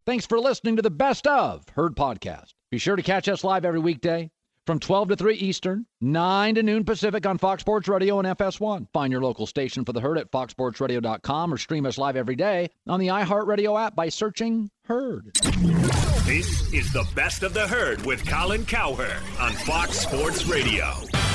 Thanks for listening to the Best of Herd podcast. Be sure to catch us live every weekday from 12 to 3 Eastern, 9 to noon Pacific on Fox Sports Radio and FS1. Find your local station for the Herd at foxsportsradio.com or stream us live every day on the iHeartRadio app by searching Herd. This is the Best of the Herd with Colin Cowherd on Fox Sports Radio.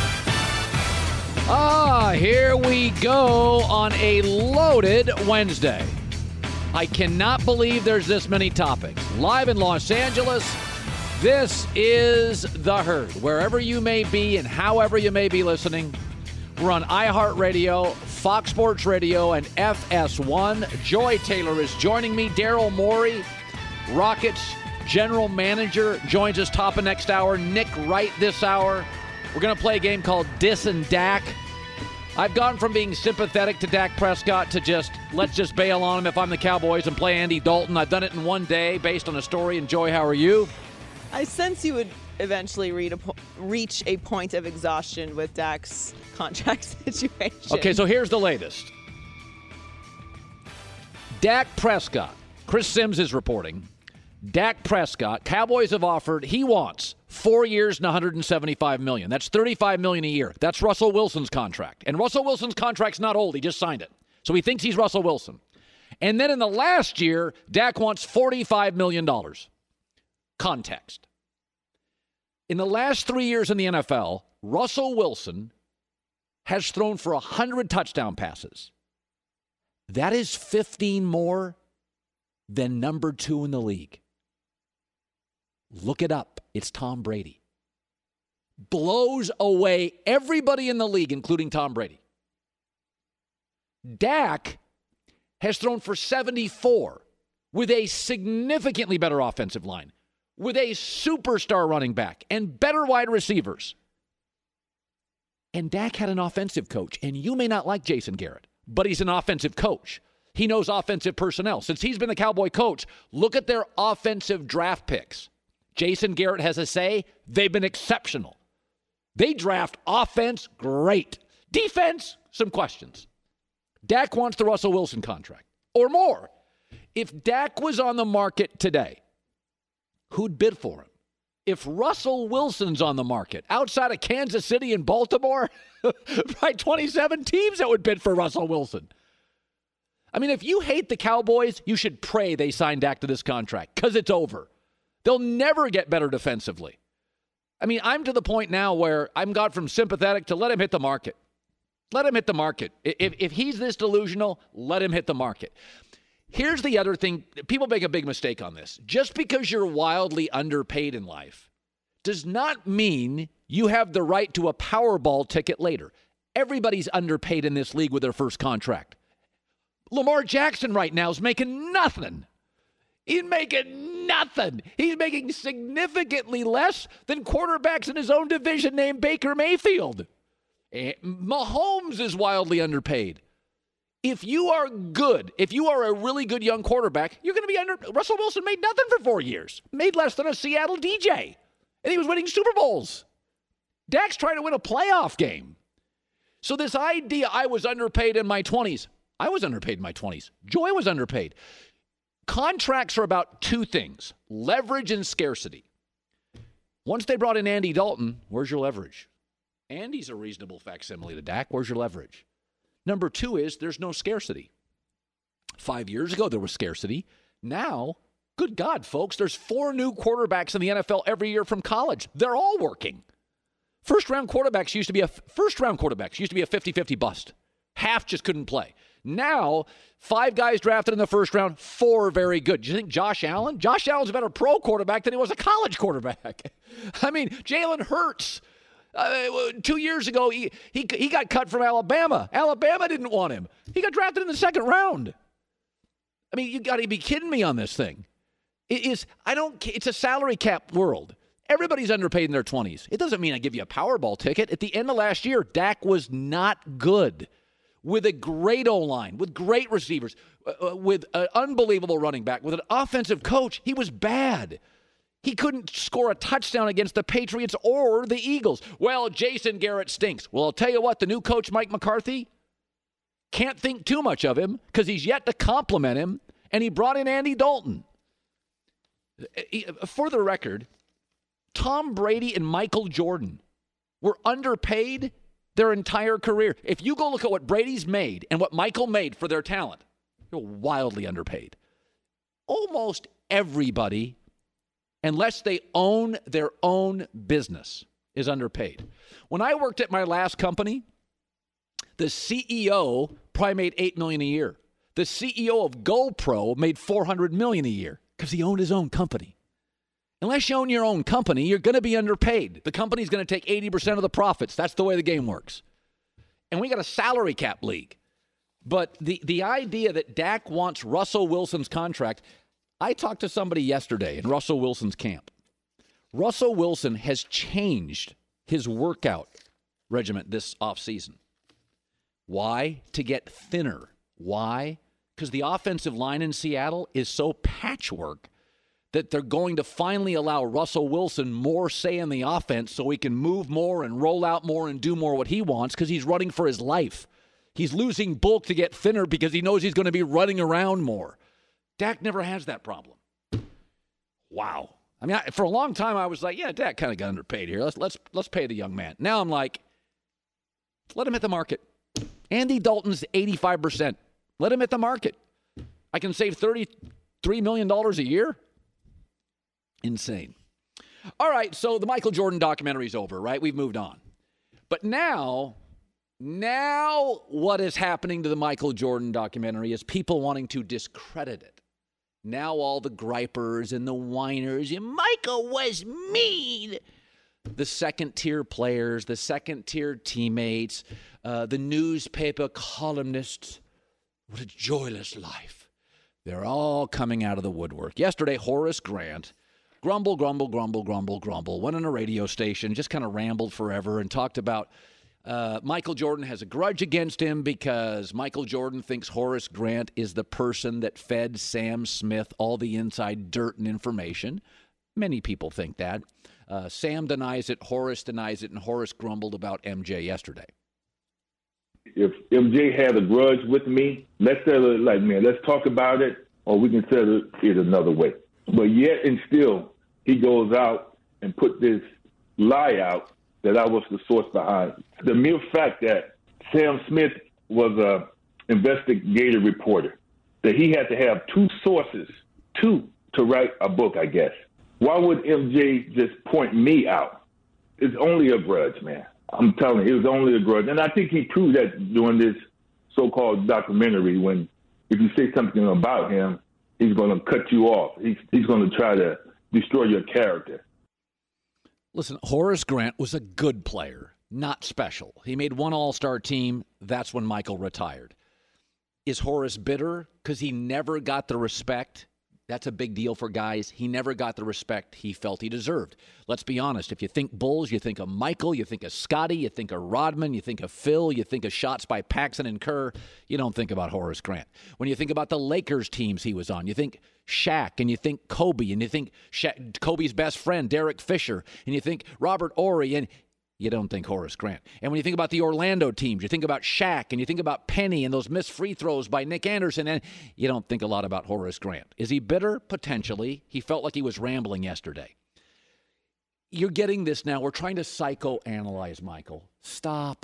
Here we go on a loaded Wednesday. I cannot believe there's this many topics. Live in Los Angeles, this is The Herd. Wherever you may be and however you may be listening, we're on iHeartRadio, Fox Sports Radio, and FS1. Joy Taylor is joining me. Daryl Morey, Rockets General Manager, joins us top of next hour. Nick Wright this hour. We're going to play a game called Dis and Dak. I've gone from being sympathetic to Dak Prescott to let's just bail on him if I'm the Cowboys and play Andy Dalton. I've done it in one day based on a story. And Joy, how are you? I sense you would eventually reach a point of exhaustion with Dak's contract situation. Okay, so here's the latest. Dak Prescott, Chris Sims is reporting, Dak Prescott, Cowboys have offered, he wants 4 years and $175 million. That's $35 million a year. That's Russell Wilson's contract. And Russell Wilson's contract's not old. He just signed it. So he thinks he's Russell Wilson. And then in the last year, Dak wants $45 million. Context. In the last 3 years in the NFL, Russell Wilson has thrown for 100 touchdown passes. That is 15 more than number 2 in the league. Look it up. It's Tom Brady. Blows away everybody in the league, including Tom Brady. Dak has thrown for 74 with a significantly better offensive line, with a superstar running back and better wide receivers. And Dak had an offensive coach, and you may not like Jason Garrett, but he's an offensive coach. He knows offensive personnel. Since he's been the Cowboy coach, look at their offensive draft picks. Jason Garrett has a say. They've been exceptional. They draft offense, great. Defense, some questions. Dak wants the Russell Wilson contract or more. If Dak was on the market today, who'd bid for him? If Russell Wilson's on the market outside of Kansas City and Baltimore, right, 27 teams that would bid for Russell Wilson. I mean, if you hate the Cowboys, you should pray they sign Dak to this contract because it's over. They'll never get better defensively. I mean, I'm to the point now where I'm gone from sympathetic to let him hit the market. Let him hit the market. If he's this delusional, let him hit the market. Here's the other thing. People make a big mistake on this. Just because you're wildly underpaid in life does not mean you have the right to a Powerball ticket later. Everybody's underpaid in this league with their first contract. Lamar Jackson right now is making nothing. He's making nothing. He's making significantly less than quarterbacks in his own division named Baker Mayfield. Mahomes is wildly underpaid. If you are good, if you are a really good young quarterback, you're going to be under. Russell Wilson made nothing for 4 years. Made less than a Seattle DJ. And he was winning Super Bowls. Dak's trying to win a playoff game. So this idea I was underpaid in my 20s. I was underpaid in my 20s. Joy was underpaid. Contracts are about two things, leverage and scarcity. Once they brought in Andy Dalton, where's your leverage? Andy's a reasonable facsimile to Dak. Where's your leverage? Number two is there's no scarcity. 5 years ago, there was scarcity. Now, good God, folks, there's 4 new quarterbacks in the NFL every year from college. They're all working. First-round quarterbacks used to be a 50-50 bust. Half just couldn't play. Now, 5 guys drafted in the first round, 4 very good. Do you think Josh Allen? Josh Allen's a better pro quarterback than he was a college quarterback. I mean, Jalen Hurts. 2 years ago, he got cut from Alabama. Alabama didn't want him. He got drafted in the second round. I mean, you got to be kidding me on this thing. It's a salary cap world. Everybody's underpaid in their 20s. It doesn't mean I give you a Powerball ticket. At the end of last year, Dak was not good. With a great O-line, with great receivers, with an unbelievable running back, with an offensive coach, he was bad. He couldn't score a touchdown against the Patriots or the Eagles. Well, Jason Garrett stinks. Well, I'll tell you what, the new coach, Mike McCarthy, can't think too much of him because he's yet to compliment him, and he brought in Andy Dalton. For the record, Tom Brady and Michael Jordan were underpaid their entire career. If you go look at what Brady's made and what Michael made for their talent, they're wildly underpaid. Almost everybody, unless they own their own business, is underpaid. When I worked at my last company, the CEO probably made $8 million a year. The CEO of GoPro made $400 million a year because he owned his own company. Unless you own your own company, you're going to be underpaid. The company's going to take 80% of the profits. That's the way the game works. And we got a salary cap league. But the idea that Dak wants Russell Wilson's contract, I talked to somebody yesterday in Russell Wilson's camp. Russell Wilson has changed his workout regimen this offseason. Why? To get thinner. Why? Because the offensive line in Seattle is so patchwork that they're going to finally allow Russell Wilson more say in the offense so he can move more and roll out more and do more what he wants because he's running for his life. He's losing bulk to get thinner because he knows he's going to be running around more. Dak never has that problem. Wow. I mean, for a long time I was like, yeah, Dak kind of got underpaid here. Let's pay the young man. Now I'm like, let him hit the market. Andy Dalton's 85%. Let him hit the market. I can save $33 million a year. Insane. All right, so the Michael Jordan documentary is over, right? We've moved on. But now what is happening to the Michael Jordan documentary is people wanting to discredit it. Now all the gripers and the whiners, Michael was mean. The second-tier players, the second-tier teammates, the newspaper columnists, what a joyless life. They're all coming out of the woodwork. Yesterday, Horace Grant grumble, went on a radio station, just kind of rambled forever and talked about Michael Jordan has a grudge against him because Michael Jordan thinks Horace Grant is the person that fed Sam Smith all the inside dirt and information. Many people think that. Sam denies it, Horace denies it, and Horace grumbled about MJ yesterday. If MJ had a grudge with me, let's settle it like, man, let's talk about it, or we can settle it another way. But yet and still, he goes out and put this lie out that I was the source behind. The mere fact that Sam Smith was an investigative reporter, that he had to have two sources, to write a book, I guess. Why would MJ just point me out? It's only a grudge, man. I'm telling you, it was only a grudge. And I think he proved that during this so-called documentary when if you say something about him, he's going to cut you off. He's going to try to destroy your character. Listen, Horace Grant was a good player, not special. He made one all-star team. That's when Michael retired. Is Horace bitter because he never got the respect? That's a big deal for guys. He never got the respect he felt he deserved. Let's be honest. If you think Bulls, you think of Michael, you think of Scotty, you think of Rodman, you think of Phil, you think of shots by Paxson and Kerr. You don't think about Horace Grant. When you think about the Lakers teams he was on, you think Shaq, and you think Kobe, and you think Kobe's best friend, Derek Fisher, and you think Robert Horry, and you don't think Horace Grant. And when you think about the Orlando teams, you think about Shaq, and you think about Penny and those missed free throws by Nick Anderson, and you don't think a lot about Horace Grant. Is he bitter? Potentially. He felt like he was rambling yesterday. You're getting this now. We're trying to psychoanalyze Michael. Stop.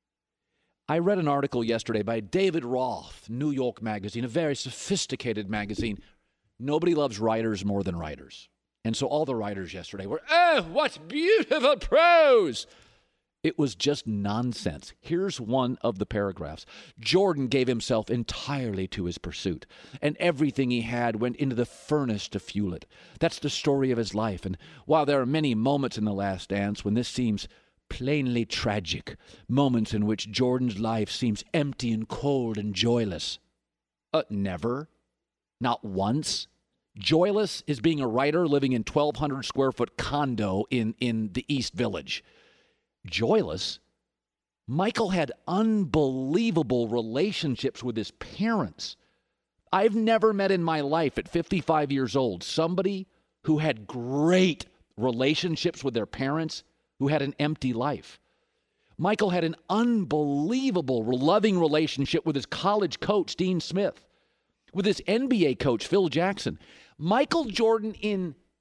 I read an article yesterday by David Roth, New York Magazine, a very sophisticated magazine. Nobody loves writers more than writers. And so all the writers yesterday were, oh, what beautiful prose. It was just nonsense. Here's one of the paragraphs. Jordan gave himself entirely to his pursuit, and everything he had went into the furnace to fuel it. That's the story of his life. And while there are many moments in The Last Dance when this seems plainly tragic, moments in which Jordan's life seems empty and cold and joyless. Never. Not once. Joyless is being a writer living in 1,200 square foot condo in the East Village. Joyless? Michael had unbelievable relationships with his parents. I've never met in my life at 55 years old somebody who had great relationships with their parents who had an empty life. Michael had an unbelievable, loving relationship with his college coach, Dean Smith, with his NBA coach, Phil Jackson. Michael Jordan, in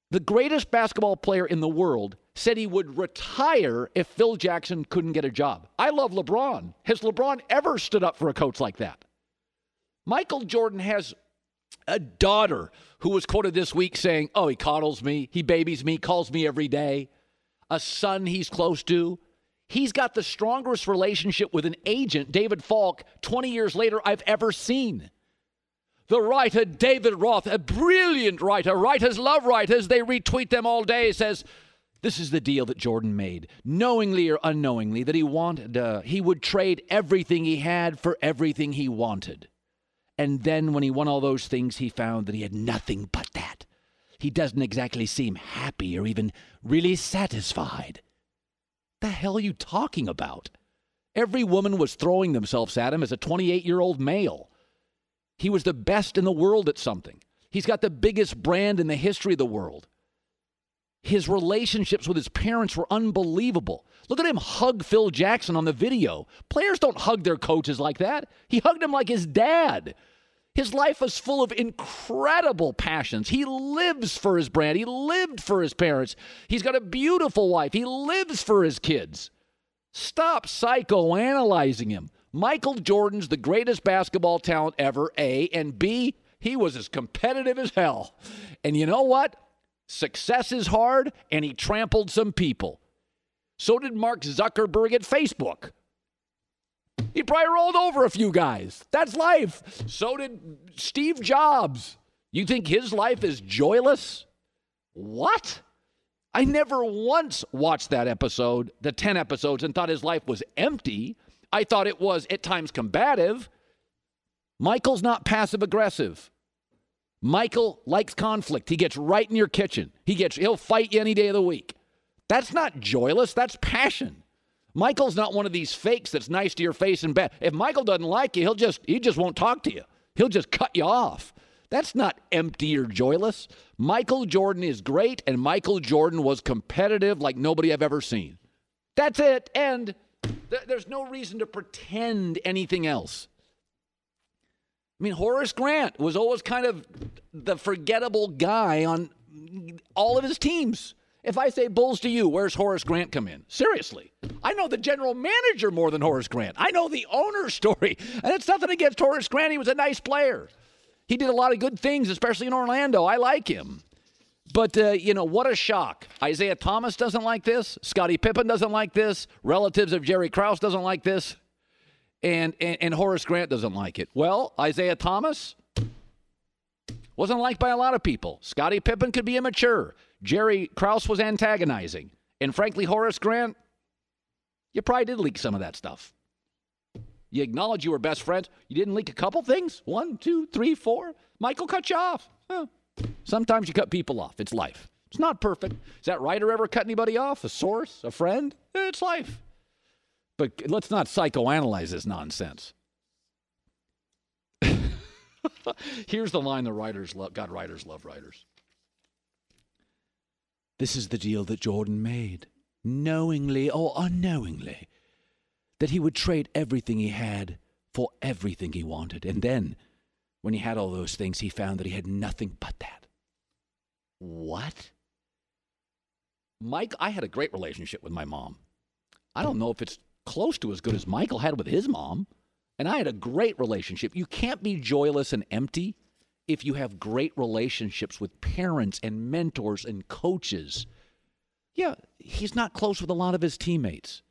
The greatest basketball player in the world said he would retire if Phil Jackson couldn't get a job. I love LeBron. Has LeBron ever stood up for a coach like that? Michael Jordan has a daughter who was quoted this week saying, oh, he coddles me, he babies me, calls me every day. A son he's close to. He's got the strongest relationship with an agent, David Falk, 20 years later I've ever seen. The writer, David Roth, a brilliant writer. Writers love writers. They retweet them all day. Says, this is the deal that Jordan made, knowingly or unknowingly, that he would trade everything he had for everything he wanted. And then when he won all those things, he found that he had nothing but that. He doesn't exactly seem happy or even really satisfied. The hell are you talking about? Every woman was throwing themselves at him as a 28-year-old male. He was the best in the world at something. He's got the biggest brand in the history of the world. His relationships with his parents were unbelievable. Look at him hug Phil Jackson on the video. Players don't hug their coaches like that. He hugged him like his dad. His life is full of incredible passions. He lives for his brand. He lived for his parents. He's got a beautiful wife. He lives for his kids. Stop psychoanalyzing him. Michael Jordan's the greatest basketball talent ever, A, and B, he was as competitive as hell. And you know what? Success is hard, and he trampled some people. So did Mark Zuckerberg at Facebook. He probably rolled over a few guys. That's life. So did Steve Jobs. You think his life is joyless? What? I never once watched that episode, the 10 episodes, and thought his life was empty. I thought it was at times combative. Michael's not passive-aggressive. Michael likes conflict. He gets right in your kitchen. He'll fight you any day of the week. That's not joyless. That's passion. Michael's not one of these fakes that's nice to your face and bad. If Michael doesn't like you, he just won't talk to you. He'll just cut you off. That's not empty or joyless. Michael Jordan is great, and Michael Jordan was competitive like nobody I've ever seen. That's it. And there's no reason to pretend anything else. I mean, Horace Grant was always kind of the forgettable guy on all of his teams. If I say Bulls to you, where's Horace Grant come in? Seriously. I know the general manager more than Horace Grant. I know the owner's story. And it's nothing against Horace Grant. He was a nice player. He did a lot of good things, especially in Orlando. I like him. But, what a shock. Isaiah Thomas doesn't like this. Scottie Pippen doesn't like this. Relatives of Jerry Krause doesn't like this. And Horace Grant doesn't like it. Well, Isaiah Thomas wasn't liked by a lot of people. Scottie Pippen could be immature. Jerry Krause was antagonizing. And frankly, Horace Grant, you probably did leak some of that stuff. You acknowledge you were best friends. You didn't leak a couple things? 1, 2, 3, 4. Michael cut you off. Sometimes you cut people off. It's life. It's not perfect. Does that writer ever cut anybody off? A source? A friend? It's life. But let's not psychoanalyze this nonsense. Here's the line the writers love. God, writers love writers. This is the deal that Jordan made, knowingly or unknowingly, that he would trade everything he had for everything he wanted. And then, when he had all those things, he found that he had nothing but that. What? Mike, I had a great relationship with my mom. I don't know if it's close to as good as Michael had with his mom. And I had a great relationship. You can't be joyless and empty if you have great relationships with parents and mentors and coaches. Yeah, he's not close with a lot of his teammates.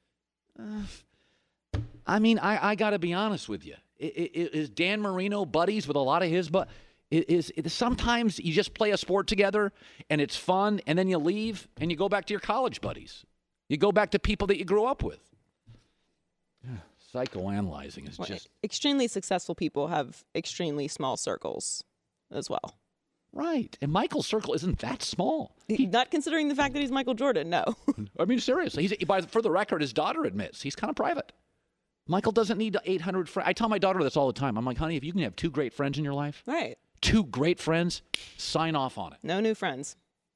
I got to be honest with you. Is Dan Marino buddies with a lot of his sometimes you just play a sport together and it's fun, and then you leave and you go back to your college buddies. You go back to people that you grew up with. Psychoanalyzing is just... Extremely successful people have extremely small circles as well. Right. And Michael's circle isn't that small. Not considering the fact that he's Michael Jordan, no. I mean, seriously. For the record, his daughter admits he's kind of private. Michael doesn't need 800 friends. I tell my daughter this all the time. I'm like, honey, if you can have 2 great friends in your life, right? 2 great friends, sign off on it. No new friends.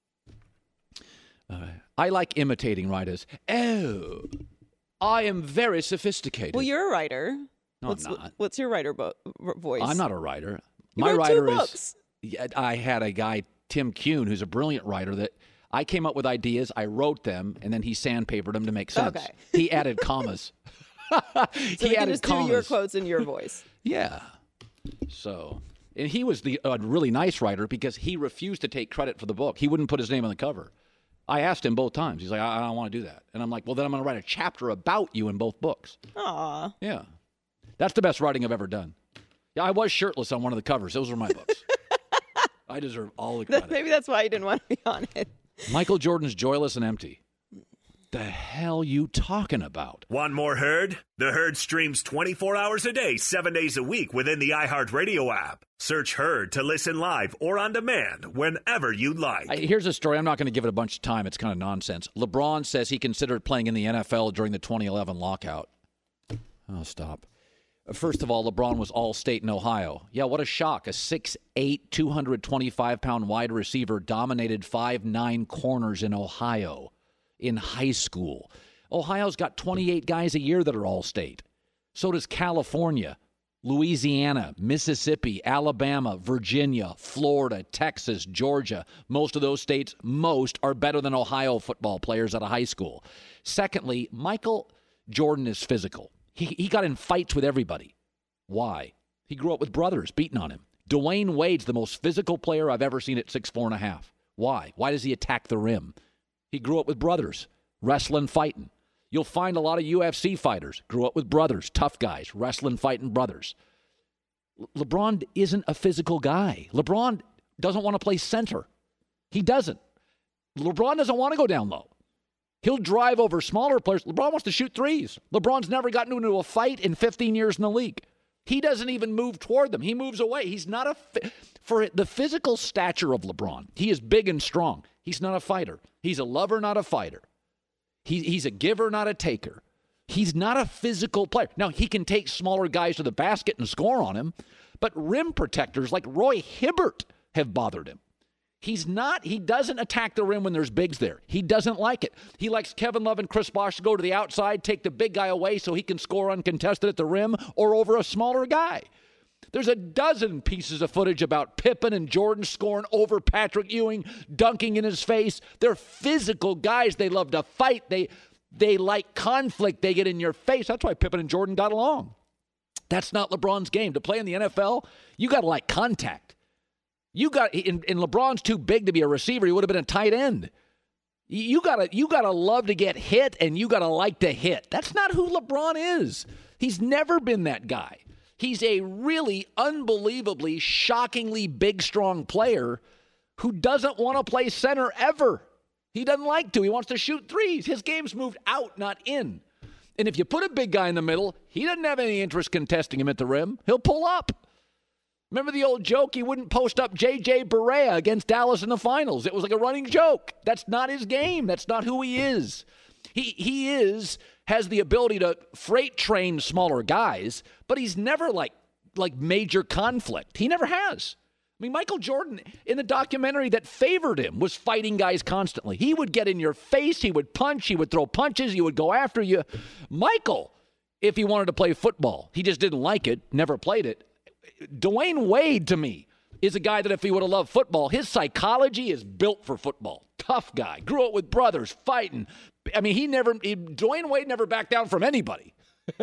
I like imitating writers. Oh, I am very sophisticated. Well, you're a writer. No, I'm not. What's your writer voice? I'm not a writer. You My wrote writer 2 books. is. I had a guy Tim Kuhn, who's a brilliant writer, that I came up with ideas, I wrote them, and then he sandpapered them to make sense. Okay. He added commas. So he we can added just commas. do your quotes in your voice. Yeah. So, and he was a really nice writer because he refused to take credit for the book. He wouldn't put his name on the cover. I asked him both times. He's like, I don't want to do that. And I'm like, well, then I'm going to write a chapter about you in both books. Aw. Yeah. That's the best writing I've ever done. Yeah, I was shirtless on one of the covers. Those were my books. I deserve all the credit. Maybe that's why you didn't want to be on it. Michael Jordan's Joyless and Empty. The hell you talking about? Want more Herd? The Herd streams 24 hours a day, 7 days a week within the iHeartRadio app. Search Herd to listen live or on demand whenever you like. Here's a story. I'm not going to give it a bunch of time. It's kind of nonsense. LeBron says he considered playing in the NFL during the 2011 lockout. Oh, stop. First of all, LeBron was All-State in Ohio. Yeah, what a shock. A 6'8", 225-pound wide receiver dominated 5'9" corners in Ohio in high school. Ohio's got 28 guys a year that are All-State. So does California, Louisiana, Mississippi, Alabama, Virginia, Florida, Texas, Georgia. Most of those states, are better than Ohio football players out of high school. Secondly, Michael Jordan is physical. He got in fights with everybody. Why? He grew up with brothers beating on him. Dwayne Wade's the most physical player I've ever seen at 6'4.5". Why? Why does he attack the rim? He grew up with brothers, wrestling, fighting. You'll find a lot of UFC fighters grew up with brothers, tough guys, wrestling, fighting brothers. LeBron isn't a physical guy. LeBron doesn't want to play center. He doesn't. LeBron doesn't want to go down low. He'll drive over smaller players. LeBron wants to shoot threes. LeBron's never gotten into a fight in 15 years in the league. He doesn't even move toward them. He moves away. He's not for the physical stature of LeBron. He is big and strong. He's not a fighter. He's a lover, not a fighter. He's a giver, not a taker. He's not a physical player. Now, he can take smaller guys to the basket and score on him, but rim protectors like Roy Hibbert have bothered him. He doesn't attack the rim when there's bigs there. He doesn't like it. He likes Kevin Love and Chris Bosh to go to the outside, take the big guy away so he can score uncontested at the rim or over a smaller guy. There's a dozen pieces of footage about Pippen and Jordan scoring over Patrick Ewing, dunking in his face. They're physical guys. They love to fight. They like conflict. They get in your face. That's why Pippen and Jordan got along. That's not LeBron's game. To play in the NFL, you got to like contact. And LeBron's too big to be a receiver. He would have been a tight end. You gotta love to get hit, and you gotta like to hit. That's not who LeBron is. He's never been that guy. He's a really unbelievably, shockingly big, strong player who doesn't want to play center ever. He doesn't like to. He wants to shoot threes. His game's moved out, not in. And if you put a big guy in the middle, he doesn't have any interest contesting him at the rim. He'll pull up. Remember the old joke? He wouldn't post up J.J. Barea against Dallas in the finals. It was like a running joke. That's not his game. That's not who he is. He has the ability to freight train smaller guys, but he's never like major conflict. He never has. I mean, Michael Jordan, in the documentary that favored him, was fighting guys constantly. He would get in your face. He would punch. He would throw punches. He would go after you. Michael, if he wanted to play football, he just didn't like it, never played it. Dwayne Wade, to me, is a guy that if he would have loved football, his psychology is built for football. Tough guy. Grew up with brothers, fighting. I mean, Dwayne Wade never backed down from anybody.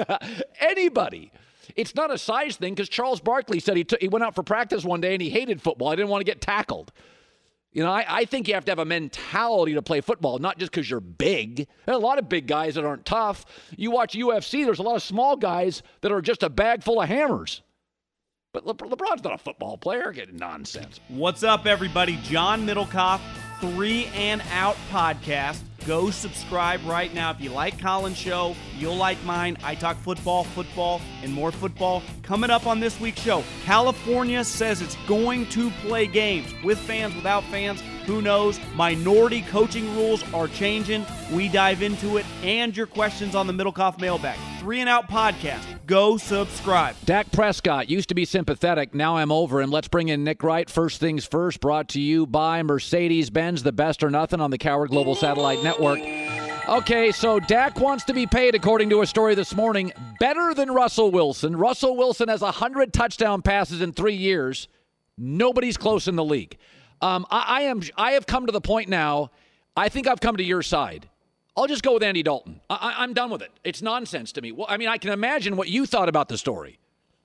Anybody. It's not a size thing because Charles Barkley said he went out for practice one day and he hated football. He didn't want to get tackled. You know, I think you have to have a mentality to play football, not just because you're big. There are a lot of big guys that aren't tough. You watch UFC, there's a lot of small guys that are just a bag full of hammers. But LeBron's not a football player. Get nonsense. What's up, everybody? John Middlecoff, 3 and Out podcast. Go subscribe right now. If you like Colin's show, you'll like mine. I talk football, and more football. Coming up on this week's show, California says it's going to play games with fans, without fans. Who knows? Minority coaching rules are changing. We dive into it and your questions on the Middlecoff mailbag. 3 and Out podcast. Go subscribe. Dak Prescott used to be sympathetic. Now I'm over him. Let's bring in Nick Wright. First things first, brought to you by Mercedes-Benz, the best or nothing on the Coward Global Satellite Network. Okay, so Dak wants to be paid, according to a story this morning, better than Russell Wilson. Russell Wilson has 100 touchdown passes in 3 years. Nobody's close in the league. I have come to the point now, I think I've come to your side. I'll just go with Andy Dalton. I'm done with it. It's nonsense to me. Well, I mean, I can imagine what you thought about the story.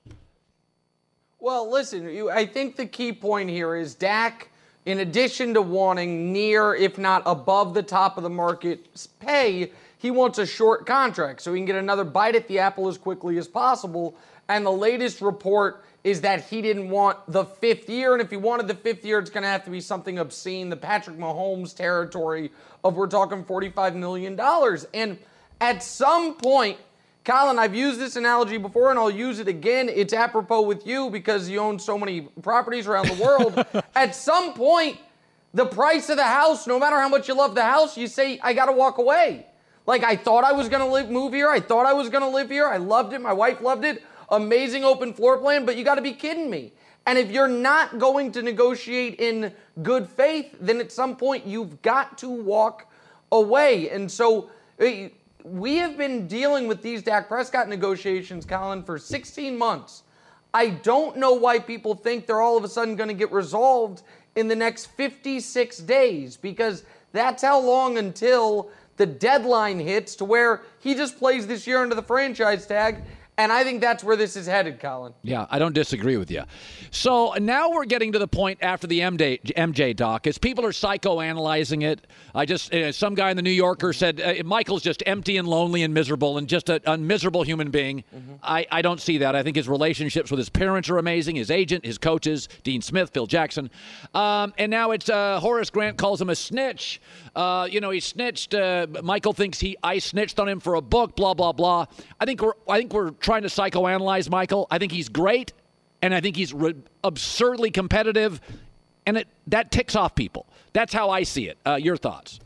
Well, listen, I think the key point here is Dak, in addition to wanting near, if not above the top of the market pay, he wants a short contract so he can get another bite at the apple as quickly as possible. And the latest report is that he didn't want the 5th year, and if he wanted the 5th year, it's going to have to be something obscene, the Patrick Mahomes territory of we're talking $45 million. And at some point, Colin, I've used this analogy before, and I'll use it again. It's apropos with you because you own so many properties around the world. At some point, the price of the house, no matter how much you love the house, you say, I got to walk away. Like, I thought I was going to move here. I thought I was going to live here. I loved it. My wife loved it. Amazing open floor plan, but you got to be kidding me. And if you're not going to negotiate in good faith, then at some point you've got to walk away. And so we have been dealing with these Dak Prescott negotiations, Colin, for 16 months. I don't know why people think they're all of a sudden going to get resolved in the next 56 days, because that's how long until the deadline hits to where he just plays this year under the franchise tag. And I think that's where this is headed, Colin. Yeah, I don't disagree with you. So now we're getting to the point after the MJ doc, as people are psychoanalyzing it. Some guy in the New Yorker said Michael's just empty and lonely and miserable and just a miserable human being. Mm-hmm. I don't see that. I think his relationships with his parents are amazing, his agent, his coaches, Dean Smith, Phil Jackson. And now it's Horace Grant calls him a snitch. He snitched. Michael thinks I snitched on him for a book, blah, blah, blah. I think we're trying to psychoanalyze Michael. I think he's great, and I think he's absurdly competitive, and that ticks off people. That's how I see it. Your thoughts?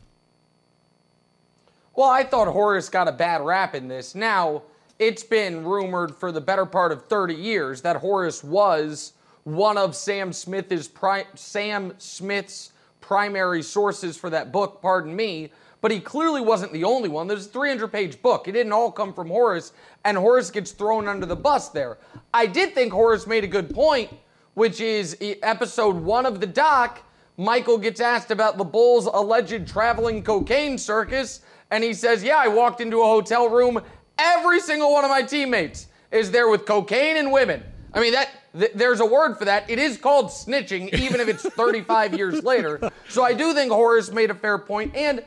Well, I thought Horace got a bad rap in this. Now, it's been rumored for the better part of 30 years that Horace was one of Sam Smith's primary sources for that book, pardon me, but he clearly wasn't the only one. There's a 300-page book. It didn't all come from Horace, and Horace gets thrown under the bus there. I did think Horace made a good point, which is episode 1 of the doc, Michael gets asked about the Bulls' alleged traveling cocaine circus, and he says, yeah, I walked into a hotel room. Every single one of my teammates is there with cocaine and women. I mean, there's a word for that. It is called snitching, even if it's 35 years later. So I do think Horace made a fair point, and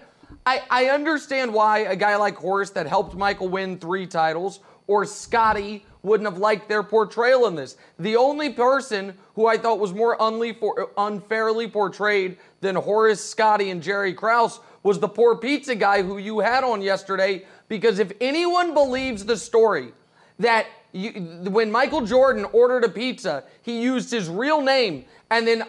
I understand why a guy like Horace that helped Michael win 3 titles or Scotty wouldn't have liked their portrayal in this. The only person who I thought was more unfairly portrayed than Horace, Scotty, and Jerry Krause was the poor pizza guy who you had on yesterday, because if anyone believes the story that when Michael Jordan ordered a pizza, he used his real name, and then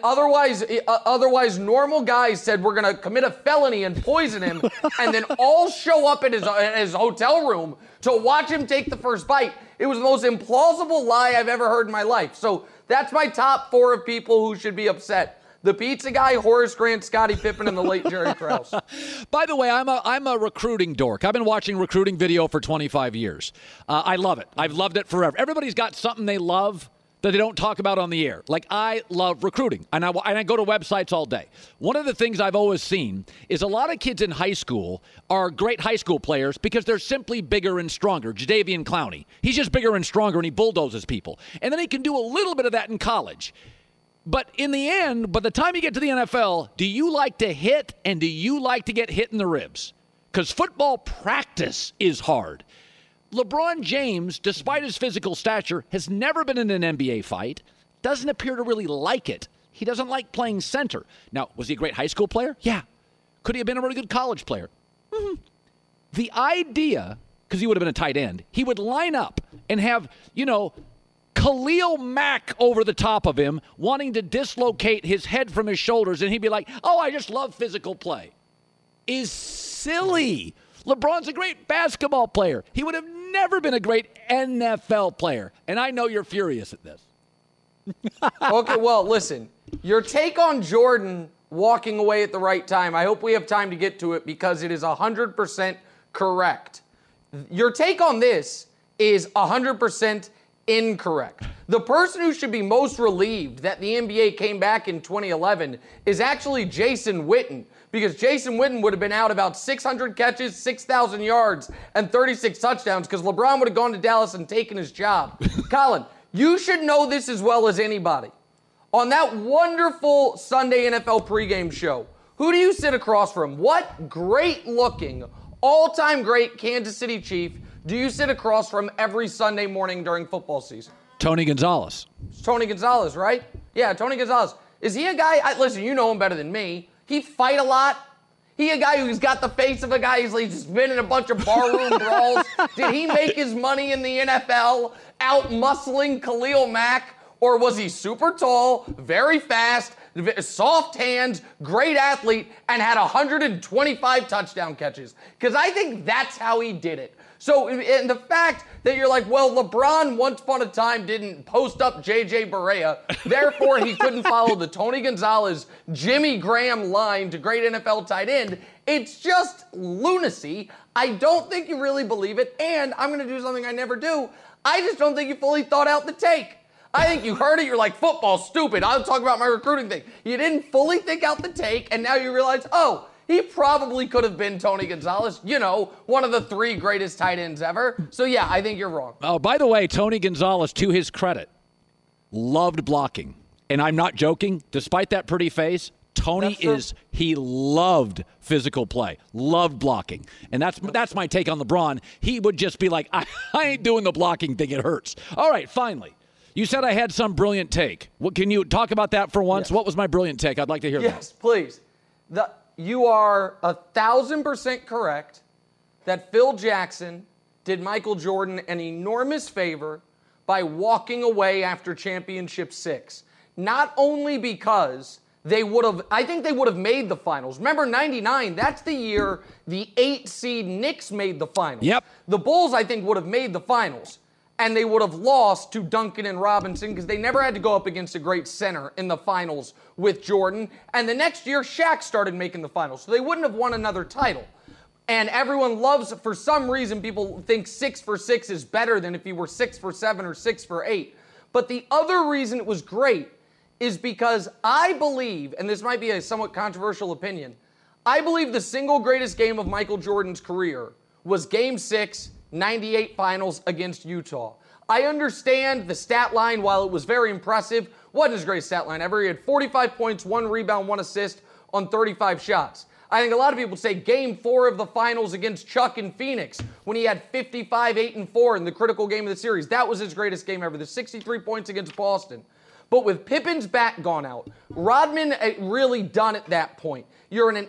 otherwise normal guys said we're going to commit a felony and poison him, and then all show up at his hotel room to watch him take the first bite. It was the most implausible lie I've ever heard in my life. So that's my top 4 of people who should be upset. The pizza guy, Horace Grant, Scottie Pippen, and the late Jerry Krause. By the way, I'm a recruiting dork. I've been watching recruiting video for 25 years. I love it. I've loved it forever. Everybody's got something they love that they don't talk about on the air. Like, I love recruiting, and I go to websites all day. One of the things I've always seen is a lot of kids in high school are great high school players because they're simply bigger and stronger. Jadeveon Clowney, he's just bigger and stronger, and he bulldozes people. And then he can do a little bit of that in college. But in the end, by the time you get to the NFL, do you like to hit and do you like to get hit in the ribs? Because football practice is hard. LeBron James, despite his physical stature, has never been in an NBA fight, doesn't appear to really like it. He doesn't like playing center. Now, was he a great high school player? Yeah. Could he have been a really good college player? Mm-hmm. The idea, because he would have been a tight end, he would line up and have, Khalil Mack over the top of him, wanting to dislocate his head from his shoulders, and he'd be like, oh, I just love physical play, is silly. LeBron's a great basketball player. He would have never been a great NFL player. And I know you're furious at this. Okay, well, listen. Your take on Jordan walking away at the right time, I hope we have time to get to it because it is 100% correct. Your take on this is 100% Incorrect. The person who should be most relieved that the NBA came back in 2011 is actually Jason Witten, because Jason Witten would have been out about 600 catches, 6,000 yards, and 36 touchdowns because LeBron would have gone to Dallas and taken his job. Colin, you should know this as well as anybody. On that wonderful Sunday NFL pregame show, who do you sit across from? What great-looking, all-time great Kansas City Chief do you sit across from every Sunday morning during football season? Tony Gonzalez. It's Tony Gonzalez, right? Yeah, Tony Gonzalez. Is he a guy, listen, you know him better than me. He fight a lot. He a guy who's got the face of a guy who's just been in a bunch of barroom brawls. Did he make his money in the NFL out-muscling Khalil Mack? Or was he super tall, very fast, soft hands, great athlete, and had 125 touchdown catches? Because I think that's how he did it. So, and the fact that you're like, well, LeBron once upon a time didn't post up J.J. Barea, therefore he couldn't follow the Tony Gonzalez, Jimmy Graham line to great NFL tight end, it's just lunacy. I don't think you really believe it, and I'm going to do something I never do. I just don't think you fully thought out the take. I think you heard it, you're like, football's stupid. I'll talk about my recruiting thing. You didn't fully think out the take, and now you realize, oh, he probably could have been Tony Gonzalez, you know, one of the 3 greatest tight ends ever. So, yeah, I think you're wrong. Oh, by the way, Tony Gonzalez, to his credit, loved blocking. And I'm not joking. Despite that pretty face, Tony he loved physical play, loved blocking. And that's my take on LeBron. He would just be like, I ain't doing the blocking thing. It hurts. All right, finally. You said I had some brilliant take. Can you talk about that for once? Yes. What was my brilliant take? I'd like to hear that. Yes, please. You are 1,000% correct that Phil Jackson did Michael Jordan an enormous favor by walking away after championship 6. Not only because I think they would have made the finals. Remember, 99, that's the year the 8 seed Knicks made the finals. Yep. The Bulls, I think, would have made the finals. And they would have lost to Duncan and Robinson because they never had to go up against a great center in the finals with Jordan. And the next year, Shaq started making the finals. So they wouldn't have won another title. And everyone loves, for some reason, people think 6 for 6 is better than if you were 6 for 7 or 6 for 8. But the other reason it was great is because I believe, and this might be a somewhat controversial opinion, I believe the single greatest game of Michael Jordan's career was Game 6, 98 finals against Utah. I understand the stat line, while it was very impressive, wasn't his greatest stat line ever. He had 45 points, 1 rebound, 1 assist on 35 shots. I think a lot of people say Game 4 of the finals against Chuck in Phoenix when he had 55, 8, and 4 in the critical game of the series. That was his greatest game ever, the 63 points against Boston. But with Pippen's back gone out, Rodman really done at that point. You're in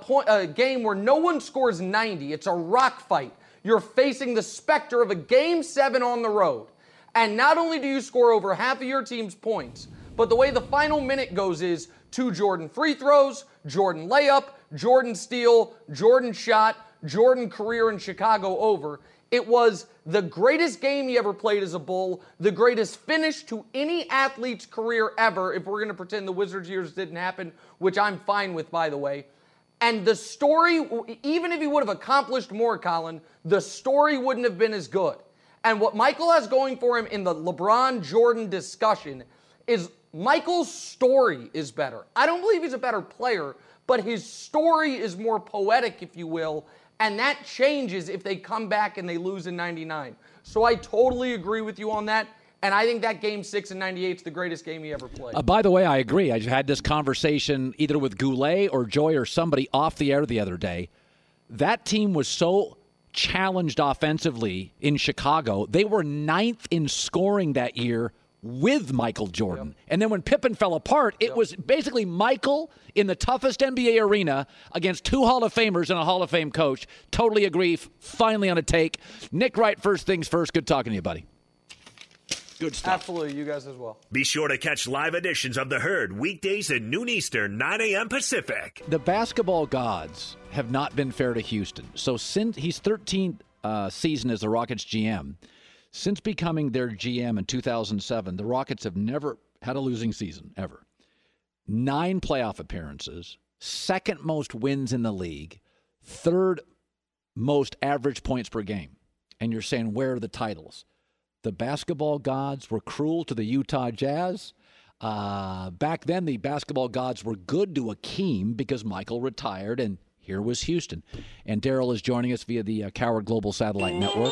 a game where no one scores 90. It's a rock fight. You're facing the specter of a Game 7 on the road. And not only do you score over half of your team's points, but the way the final minute goes is 2 Jordan free throws, Jordan layup, Jordan steal, Jordan shot, Jordan career in Chicago over. It was the greatest game he ever played as a Bull, the greatest finish to any athlete's career ever, if we're going to pretend the Wizards years didn't happen, which I'm fine with, by the way. And the story, even if he would have accomplished more, Colin, the story wouldn't have been as good. And what Michael has going for him in the LeBron-Jordan discussion is Michael's story is better. I don't believe he's a better player, but his story is more poetic, if you will, and that changes if they come back and they lose in 99. So I totally agree with you on that. And I think that Game 6 in 98 is the greatest game he ever played. By the way, I agree. I had this conversation either with Goulet or Joy or somebody off the air the other day. That team was so challenged offensively in Chicago. They were 9th in scoring that year with Michael Jordan. Yep. And then when Pippen fell apart, it was basically Michael in the toughest NBA arena against 2 Hall of Famers and a Hall of Fame coach. Totally agree. Finally on a take. Nick Wright, first things first. Good talking to you, buddy. Good stuff. Absolutely. You guys as well. Be sure to catch live editions of The Herd weekdays at noon Eastern, 9 a.m. Pacific. The basketball gods have not been fair to Houston. So since he's 13th season as the Rockets GM, since becoming their GM in 2007, the Rockets have never had a losing season, ever. 9 playoff appearances, 2nd most wins in the league, 3rd most average points per game. And you're saying, where are the titles? the basketball gods were cruel to the Utah Jazz. Back then, the basketball gods were good to Akeem because Michael retired, and here was Houston. And Daryl is joining us via the Coward Global Satellite Network.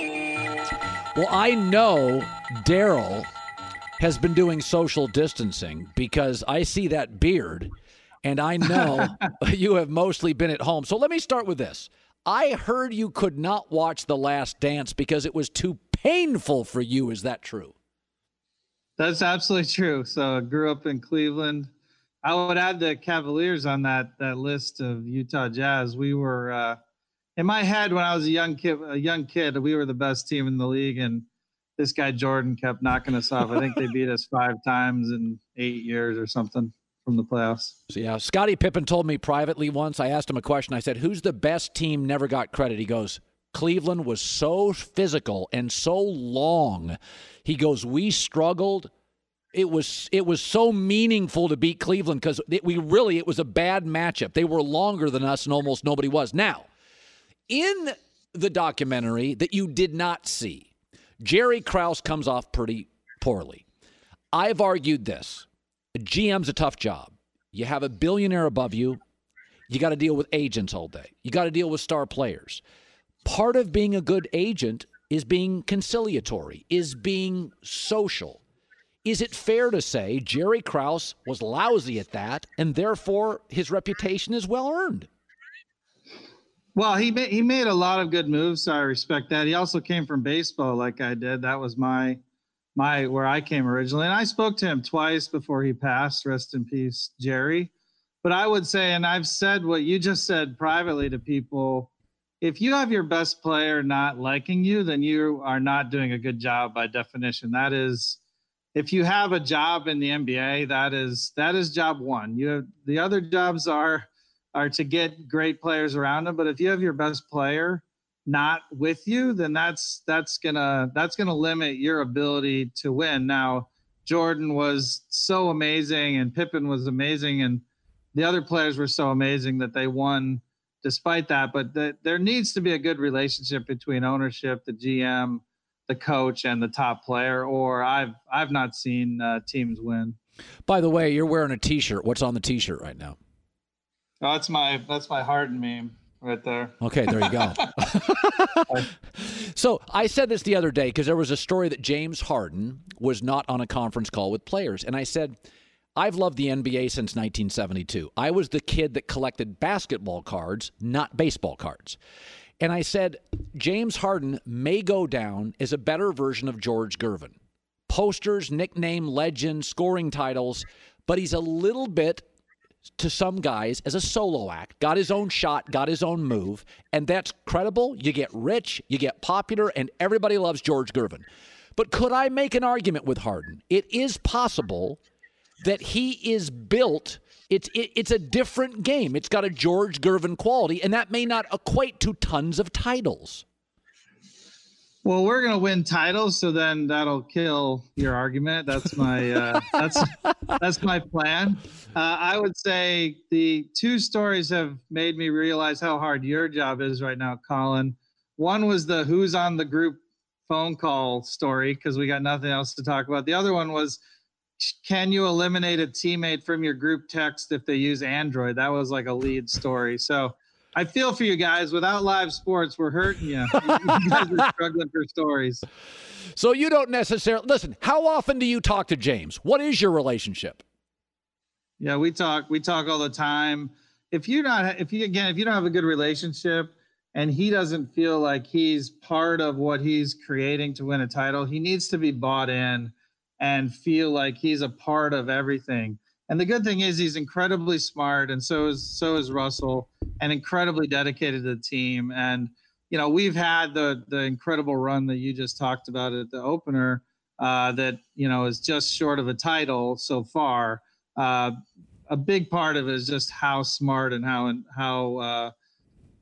Well, I know Daryl has been doing social distancing because I see that beard, and I know you have mostly been at home. So let me start with this. I heard you could not watch The Last Dance because it was too painful for you. Is that true? That's absolutely true. So I grew up in Cleveland. I would add the Cavaliers on that list of Utah Jazz. We were in my head when I was a young kid, we were the best team in the league, and this guy Jordan kept knocking us off. I think they beat us 5 times in 8 years or something from the playoffs. So yeah, Scottie Pippen told me privately once. I asked him a question. I said, "Who's the best team never got credit?" He goes, "Cleveland was so physical and so long." He goes, "We struggled. It was so meaningful to beat Cleveland because it was a bad matchup. They were longer than us, and almost nobody was." Now, in the documentary that you did not see, Jerry Krause comes off pretty poorly. I've argued this. A GM's a tough job. You have a billionaire above you. You got to deal with agents all day. You got to deal with star players. Part of being a good agent is being conciliatory, is being social. Is it fair to say Jerry Krause was lousy at that, and therefore his reputation is well earned? Well, he made a lot of good moves, so I respect that. He also came from baseball like I did. That was my where I came originally. And I spoke to him twice before he passed. Rest in peace, Jerry. But I would say, and I've said what you just said privately to people, if you have your best player not liking you, then you are not doing a good job by definition. That is, if you have a job in the NBA, that is job one. The other jobs are to get great players around them. But if you have your best player not with you, then that's gonna limit your ability to win. Now, Jordan was so amazing, and Pippen was amazing, and the other players were so amazing that they won despite that. But there needs to be a good relationship between ownership, the GM, the coach, and the top player, or I've not seen teams win. By the way, you're wearing a T-shirt. What's on the T-shirt right now? Oh, that's my Harden meme right there. Okay, there you go. So I said this the other day because there was a story that James Harden was not on a conference call with players. And I said, I've loved the NBA since 1972. I was the kid that collected basketball cards, not baseball cards. And I said, James Harden may go down as a better version of George Gervin. Posters, nickname, legend, scoring titles, but he's a little bit to some guys as a solo act, got his own shot, got his own move, and that's credible. You get rich, you get popular, and everybody loves George Gervin. But could I make an argument with Harden? It is possible that he is built, it's a different game. It's got a George Gervin quality, and that may not equate to tons of titles. Well, we're going to win titles, so then that'll kill your argument. That's my that's my plan. I would say the two stories have made me realize how hard your job is right now, Colin. One was the who's on the group phone call story because we got nothing else to talk about. The other one was, can you eliminate a teammate from your group text if they use Android? That was like a lead story. So I feel for you guys. Without live sports, we're hurting you. You guys are struggling for stories. So you don't necessarily listen. How often do you talk to James? What is your relationship? Yeah, we talk all the time. If you don't have a good relationship and he doesn't feel like he's part of what he's creating to win a title, he needs to be bought in and feel like he's a part of everything. And the good thing is he's incredibly smart, and so is Russell, and incredibly dedicated to the team. And we've had the incredible run that you just talked about at the opener that is just short of a title so far. A big part of it is just how smart and how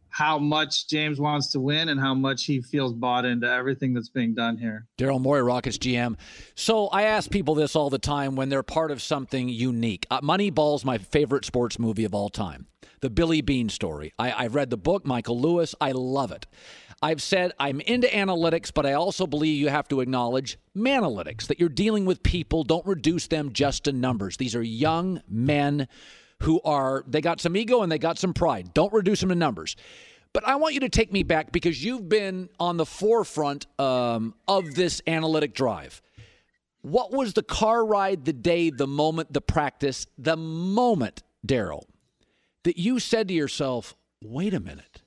how much James wants to win and how much he feels bought into everything that's being done here. Daryl Morey, Rockets GM. So I ask people this all the time when they're part of something unique. Moneyball's my favorite sports movie of all time. The Billy Beane story. I've read the book, Michael Lewis. I love it. I've said I'm into analytics, but I also believe you have to acknowledge manalytics, that you're dealing with people. Don't reduce them just to numbers. These are young men who they got some ego and they got some pride. Don't reduce them to numbers. But I want you to take me back because you've been on the forefront of this analytic drive. What was the car ride, the day, the moment, the practice, the moment, Daryl, that you said to yourself, wait a minute.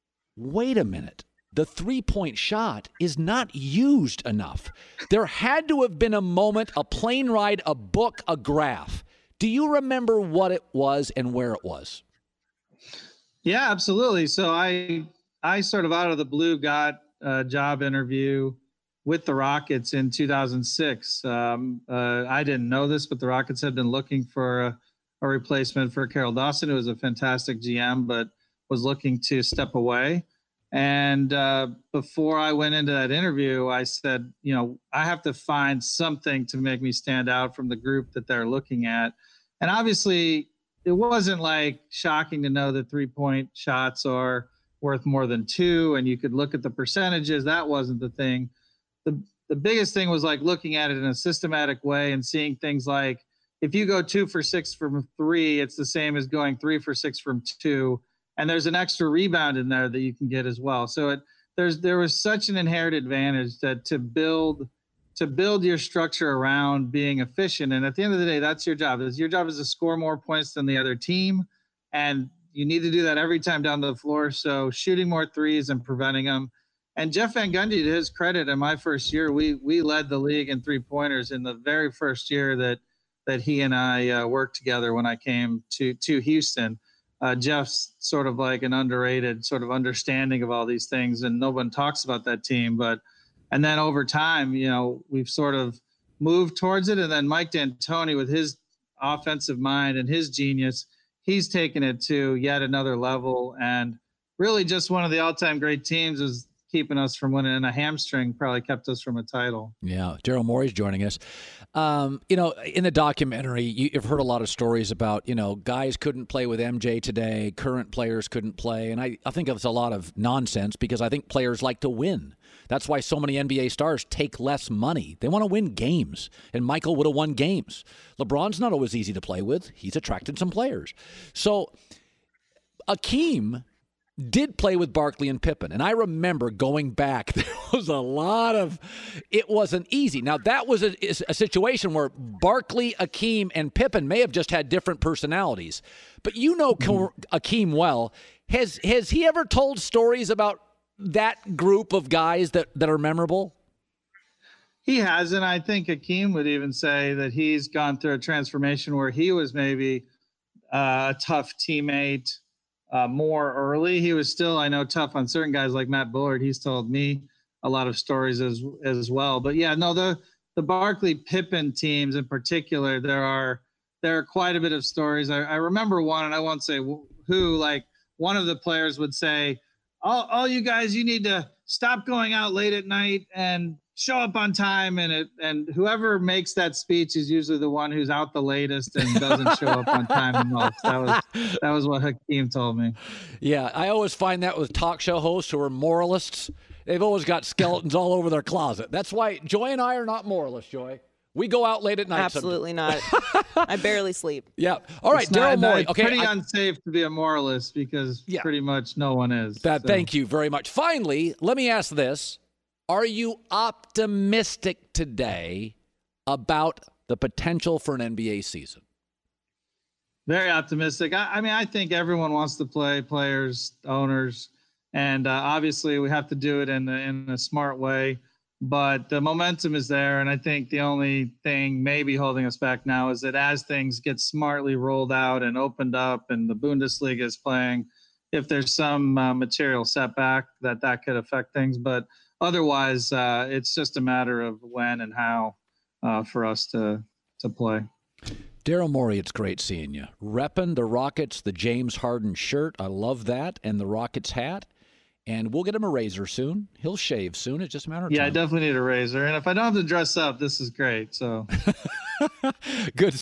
The three-point shot is not used enough. There had to have been a moment, a plane ride, a book, a graph. Do you remember what it was and where it was? Yeah, absolutely. So I sort of out of the blue got a job interview with the Rockets in 2006. I didn't know this, but the Rockets had been looking for a replacement for Carroll Dawson, who was a fantastic GM, but was looking to step away. And before I went into that interview, I said, I have to find something to make me stand out from the group that they're looking at. And obviously, it wasn't like shocking to know that 3-point shots are worth more than 2, and you could look at the percentages. That wasn't the thing. The biggest thing was like looking at it in a systematic way and seeing things like if you go 2 for 6 from 3, it's the same as going 3 for 6 from 2. And there's an extra rebound in there that you can get as well. So there was such an inherent advantage that to build your structure around being efficient. And at the end of the day, that's your job. Your job is to score more points than the other team. And you need to do that every time down the floor. So shooting more threes and preventing them. And Jeff Van Gundy, to his credit, in my first year, we led the league in 3-pointers in the very first year that he and I worked together when I came to Houston. Jeff's sort of like an underrated sort of understanding of all these things, and no one talks about that team. And then over time, we've sort of moved towards it. And then Mike D'Antoni, with his offensive mind and his genius, he's taken it to yet another level. And really just one of the all-time great teams is keeping us from winning, and a hamstring probably kept us from a title. Yeah, Daryl Morey's joining us. In the documentary, you've heard a lot of stories about, guys couldn't play with MJ today, current players couldn't play. And I think it's a lot of nonsense because I think players like to win. That's why so many NBA stars take less money. They want to win games. And Michael would have won games. LeBron's not always easy to play with. He's attracted some players. So Akeem did play with Barkley and Pippen. And I remember going back, there was a lot of, it wasn't easy. Now, that was a situation where Barkley, Akeem, and Pippen may have just had different personalities. But Akeem well. Has he ever told stories about that group of guys that are memorable? He has, and I think Akeem would even say that he's gone through a transformation where he was maybe a tough teammate more early. He was still, I know, tough on certain guys like Matt Bullard. He's told me a lot of stories as well. But yeah, no, the Barkley Pippen teams in particular, there are quite a bit of stories. I remember one, and I won't say who, like one of the players would say, all you guys, you need to stop going out late at night and show up on time. And whoever makes that speech is usually the one who's out the latest and doesn't show up on time the most. That was what Hakeem told me. Yeah, I always find that with talk show hosts who are moralists. They've always got skeletons all over their closet. That's why Joy and I are not moralists, Joy. We go out late at night. Absolutely not. I barely sleep. Yeah. All right, Daryl Morey. It's pretty unsafe to be a moralist because pretty much no one is. Thank you very much. Finally, let me ask this. Are you optimistic today about the potential for an NBA season? Very optimistic. I think everyone wants to play, players, owners, and obviously we have to do it in a smart way. But the momentum is there, and I think the only thing maybe holding us back now is that as things get smartly rolled out and opened up and the Bundesliga is playing, if there's some material setback, that could affect things. But otherwise, it's just a matter of when and how for us to play. Daryl Morey, it's great seeing you. Repping the Rockets, the James Harden shirt. I love that. And the Rockets hat. And we'll get him a razor soon. He'll shave soon. It's just a matter of time. Yeah, I definitely need a razor. And if I don't have to dress up, this is great. So good